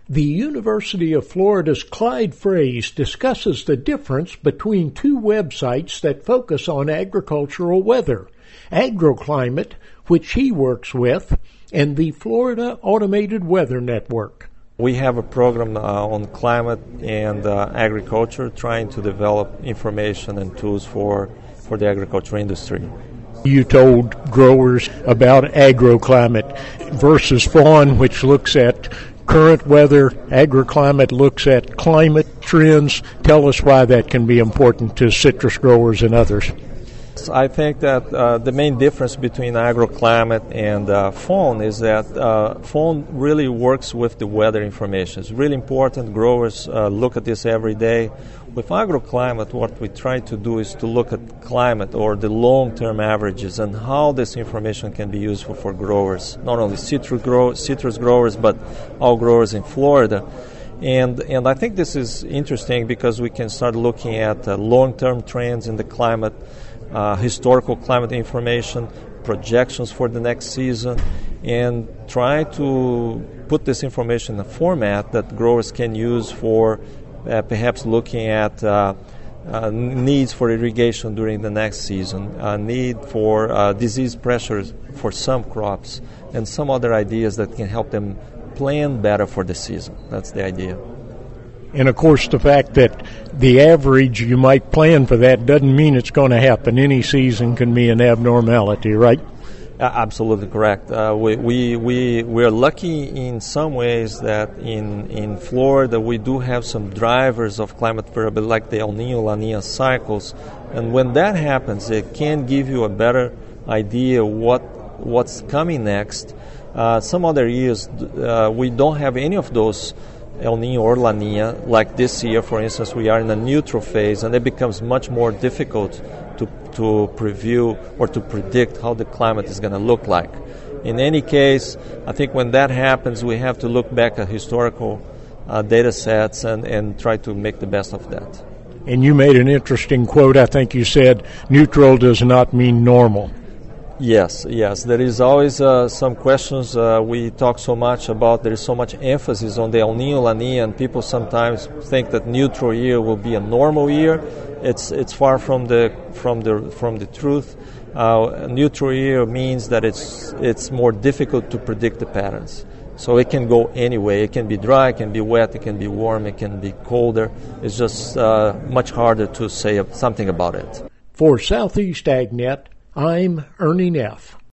The University of Florida's Clyde Fraze discusses the difference between two websites that focus on agricultural weather, Agroclimate, which he works with, and the Florida Automated Weather Network. We have a program on climate and agriculture, trying to develop information and tools for the agriculture industry. You told growers about Agroclimate versus Fawn, which looks at current weather. Agroclimate looks at climate trends. Tell us why that can be important to citrus growers and others. I think that the main difference between Agroclimate and Fawn is that Fawn really works with the weather information. It's really important. Growers look at this every day. With Agroclimate, what we try to do is to look at climate or the long-term averages and how this information can be useful for growers, not only citrus growers, but all growers in Florida. And I think this is interesting because we can start looking at long-term trends in the climate, historical climate information, projections for the next season, and try to put this information in a format that growers can use for perhaps looking at needs for irrigation during the next season, need for disease pressures for some crops, and some other ideas that can help them plan better for the season. That's the idea. And, of course, the fact that the average, you might plan for that, doesn't mean it's going to happen. Any season can be an abnormality, right? Absolutely correct. We're lucky in some ways that in Florida we do have some drivers of climate variability, like the El Niño, La Niña cycles. And when that happens, it can give you a better idea what's coming next. Some other years we don't have any of those El Niño or La Niña. Like this year, for instance, we are in a neutral phase, and it becomes much more difficult to preview or to predict how the climate is going to look like. In any case, I think when that happens, we have to look back at historical data sets and try to make the best of that. And you made an interesting quote. I think you said, neutral does not mean normal. Yes. There is always some questions. We talk so much about, there is so much emphasis on the El Niño, La Niña, and people sometimes think that neutral year will be a normal year. It's far from the truth. Neutral year means that it's more difficult to predict the patterns. So it can go any way. It can be dry, it can be wet, it can be warm, it can be colder. It's just much harder to say something about it. For Southeast AgNet, I'm Ernie Neff.